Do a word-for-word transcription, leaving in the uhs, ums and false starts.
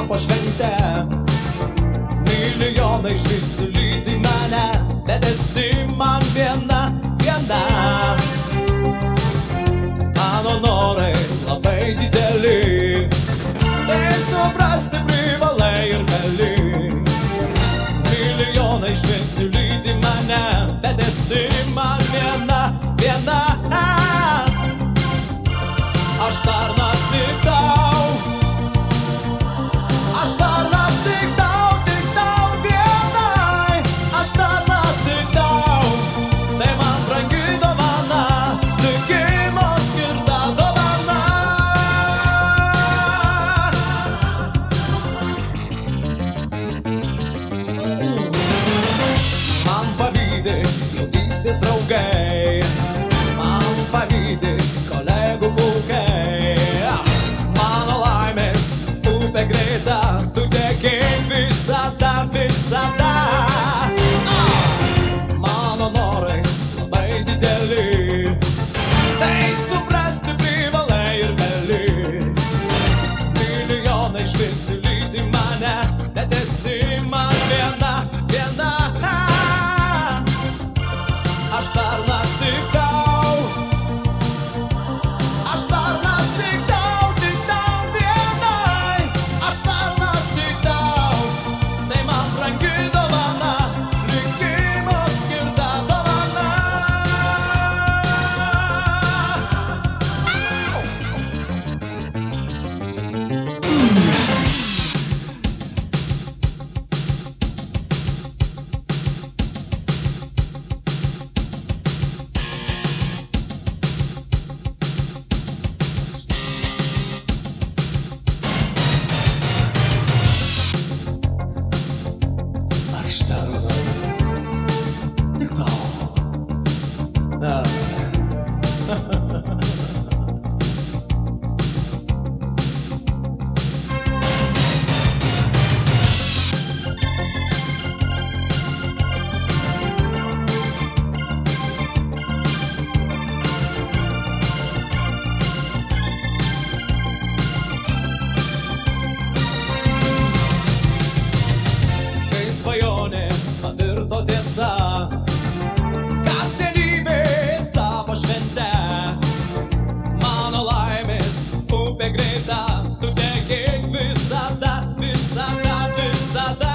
tapo švente. Milijonai žvilgsnių lydi mane, bet esi man viena, viena. Mano norai labai dideli, tai suprasti privalai ir gali. Milijonai žvilgsnių lydi mane, bet esi man viena, viena. Aš tarnas tik tau, aš tarnas tik tau, tik tau vienai. Aš tarnas tik tau, tai man brangi dovana, likimo skirta dovana. Man pavydi jaunystės draugai, man pavydi kolegų pulkai. Mano laimės upė greita, tu tekėk visada, visada. Mano norai labai dideli, tai suprasti privalai ir gali. Milijonai žvilgsnių lydi mane, bet esi man viena, viena. Aš tarnas tik tau, aš tarnas tik tau, tik tau vienai. Aš tarnas tik tau, tai man brangi dovana, likimo skirta dovana. Aš tarnas tik tau. Ah. Kai svajonė pavirto tiesa, kasdienybė tapo švente. Mano laimės upė greita, tu tekėk visada, visada, visada.